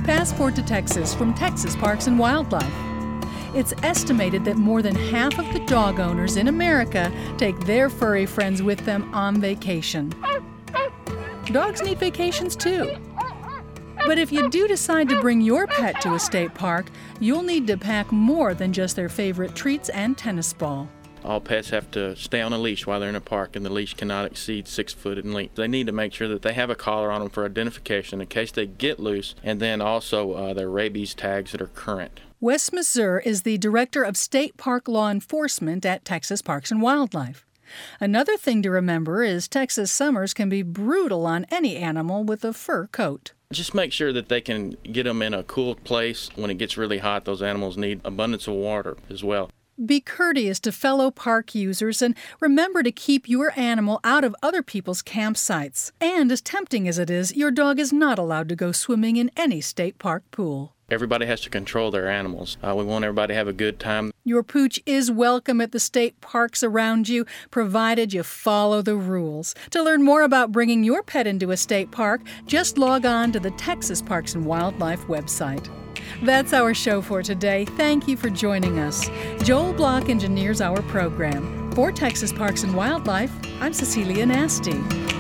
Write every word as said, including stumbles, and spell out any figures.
Passport to Texas from Texas Parks and Wildlife. It's estimated that more than half of the dog owners in America take their furry friends with them on vacation. Dogs need vacations too. But if you do decide to bring your pet to a state park, you'll need to pack more than just their favorite treats and tennis ball. All pets have to stay on a leash while they're in a park, and the leash cannot exceed six foot in length. They need to make sure that they have a collar on them for identification in case they get loose, and then also uh, their rabies tags that are current. Wes Mazur is the Director of State Park Law Enforcement at Texas Parks and Wildlife. Another thing to remember is Texas summers can be brutal on any animal with a fur coat. Just make sure that they can get them in a cool place. When it gets really hot, those animals need abundance of water as well. Be courteous to fellow park users and remember to keep your animal out of other people's campsites. And as tempting as it is, your dog is not allowed to go swimming in any state park pool. Everybody has to control their animals. Uh, we want everybody to have a good time. Your pooch is welcome at the state parks around you, provided you follow the rules. To learn more about bringing your pet into a state park, just log on to the Texas Parks and Wildlife website. That's our show for today. Thank you for joining us. Joel Block engineers our program. For Texas Parks and Wildlife, I'm Cecilia Nasty.